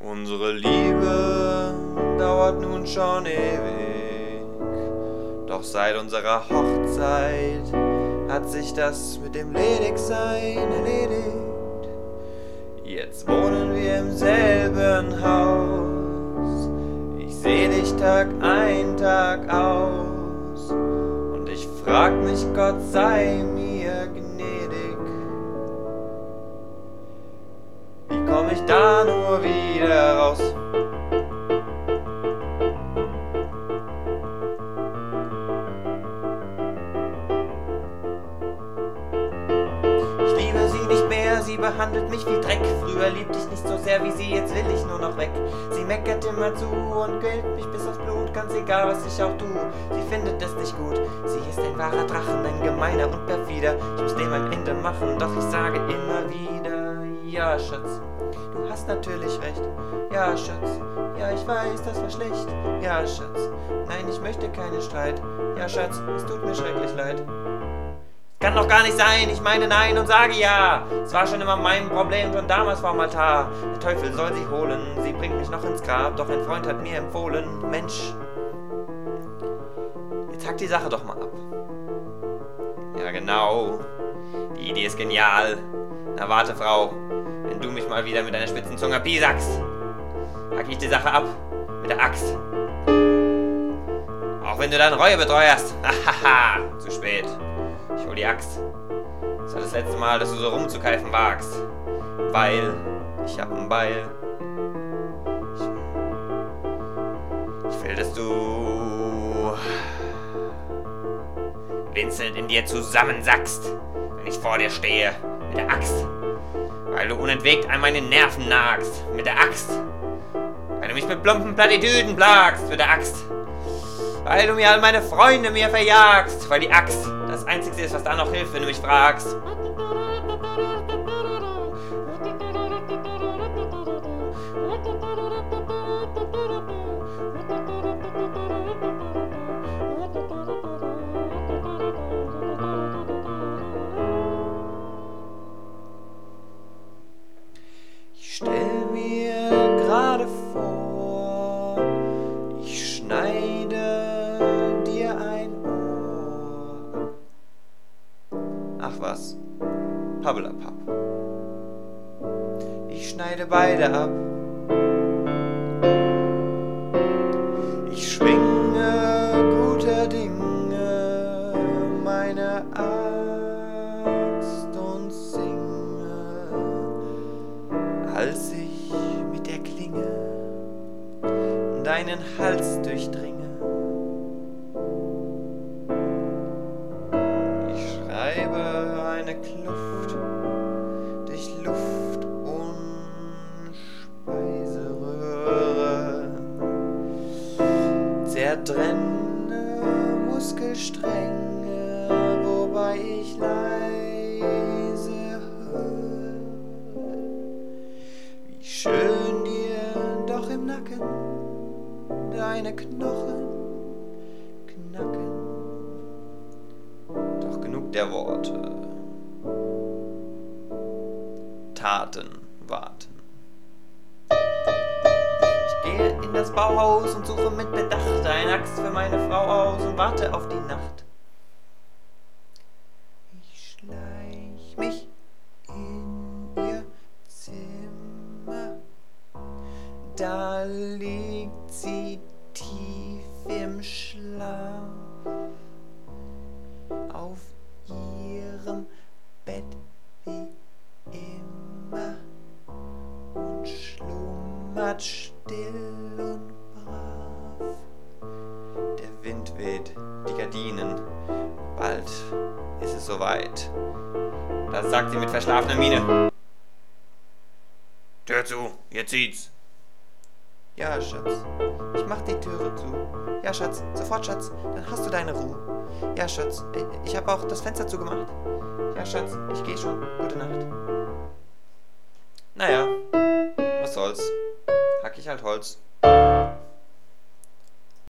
Unsere Liebe dauert nun schon ewig, doch seit unserer Hochzeit hat sich das mit dem Ledigsein erledigt. Jetzt wohnen wir im selben Haus, ich seh dich Tag ein, Tag aus, und ich frag mich, Gott sei mir gnädig. Wie komm ich da nur wieder raus? Ich liebe sie nicht mehr, sie behandelt mich wie Dreck. Früher liebte ich nicht so sehr wie sie, jetzt will ich nur noch weg. Sie meckert immer zu und quält mich bis aufs Blut, ganz egal was ich auch tu. Sie findet es nicht gut, sie ist ein wahrer Drachen, ein gemeiner und perfider. Ich muss dem ein Ende machen, doch ich sage immer wieder: Ja, Schatz, du hast natürlich recht. Ja, Schatz, ja, ich weiß, das war schlecht. Ja, Schatz, nein, ich möchte keinen Streit. Ja, Schatz, es tut mir schrecklich leid. Kann doch gar nicht sein, ich meine nein und sage ja. Es war schon immer mein Problem, schon damals vorm Altar. Der Teufel soll sie holen, sie bringt mich noch ins Grab. Doch ein Freund hat mir empfohlen: Mensch, jetzt hack die Sache doch mal ab. Ja genau, die Idee ist genial. Na warte, Frau, wenn du mich mal wieder mit deiner spitzen Zunge piesacks, hack ich die Sache ab mit der Axt. Auch wenn du deine Reue betreuerst. Hahaha, zu spät. Ich hol die Axt. Das war das letzte Mal, dass du so rumzukeifen wagst. Weil ich hab ein Beil. Ich will, dass du winselnd in dir zusammensackst, wenn ich vor dir stehe mit der Axt. Weil du unentwegt an meine Nerven nagst mit der Axt. Weil du mich mit plumpen Plattitüden plagst mit der Axt. Weil du mir all meine Freunde mir verjagst. Weil die Axt das Einzige ist, was da noch hilft, wenn du mich fragst. Ich stell mir gerade vor, ich schneide dir ein Ohr. Ach was, Pabbelapapp. Ich schneide beide ab. Ich schwinge guter Dinge meine Axt und singe, als ich mit der Klinge deinen Hals durchdringe. Ich schreibe eine Kluft durch Luft und Speiseröhre, zertrenne Muskelstränge, wobei ich leise höre, wie schön dir doch im Nacken deine Knochen knacken. Doch genug der Worte. Taten warten. Ich gehe in das Bauhaus und suche mit Bedacht eine Axt für meine Frau aus und warte auf die Nacht. Ich schleich mich in ihr Zimmer, da liegt sie tief im Schlaf. Auf ihrem Bett wie immer und schlummert still und brav. Der Wind weht die Gardinen, bald ist es soweit. Da sagt sie mit verschlafener Miene: Tür zu, jetzt zieht's. Ja, Schatz, ich mach die Türe zu. Ja, Schatz, sofort, Schatz, dann hast du deine Ruhe. Ja, Schatz, ich habe auch das Fenster zugemacht. Ja, Schatz, ich geh schon. Gute Nacht. Naja, was soll's. Hack ich halt Holz.